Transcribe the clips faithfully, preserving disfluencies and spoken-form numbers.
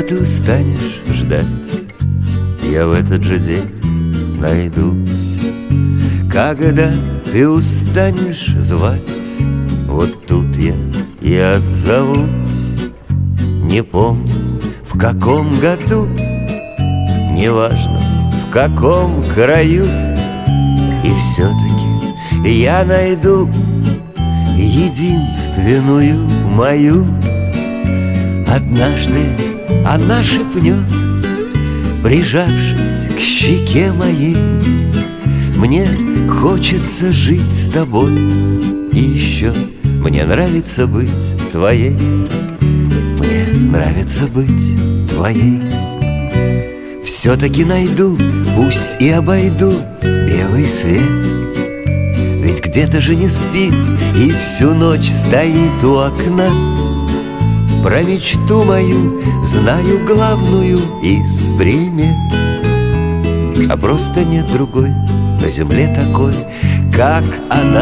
ты устанешь ждать, я в этот же день найдусь. Когда ты устанешь звать, вот тут я и отзовусь. Не помню, в каком году, неважно, в каком краю, и все-таки я найду единственную мою. Однажды она шепнет, прижавшись к щеке моей: мне хочется жить с тобой, и еще мне нравится быть твоей. Мне нравится быть твоей. Все-таки найду, пусть и обойду белый свет, ведь где-то же не спит и всю ночь стоит у окна. Про мечту мою знаю главную из примет, а просто нет другой на земле такой, как она.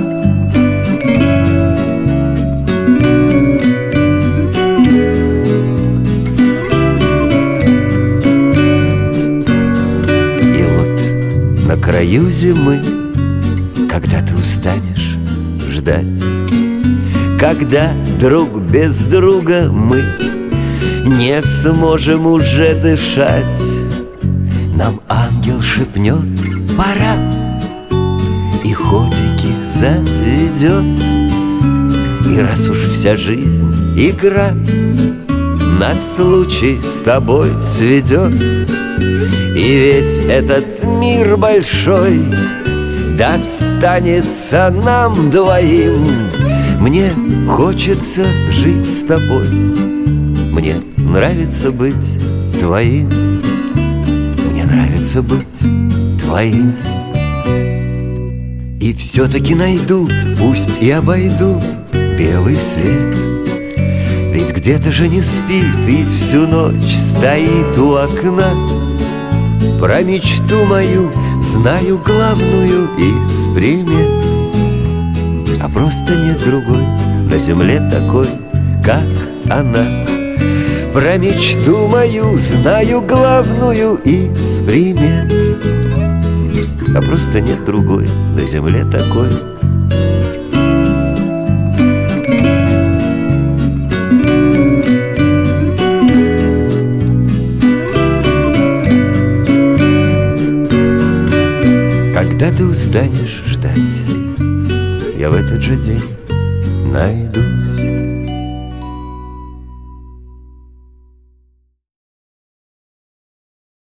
И вот на краю зимы, когда ты устанешь ждать, когда друг без друга мы не сможем уже дышать, нам ангел шепнет: пора, и ходики заведет. И раз уж вся жизнь игра нас случай с тобой сведет, и весь этот мир большой достанется нам двоим, мне хочется жить с тобой, мне нравится быть твоим. Мне нравится быть твоим. И все-таки найду, пусть и обойду белый свет, ведь где-то же не спит и всю ночь стоит у окна. Про мечту мою знаю главную из примет, а просто нет другой на земле такой, как она. Про мечту мою знаю главную из примет, а просто нет другой на земле такой. Когда ты устанешь ждать, я в этот же день найдусь.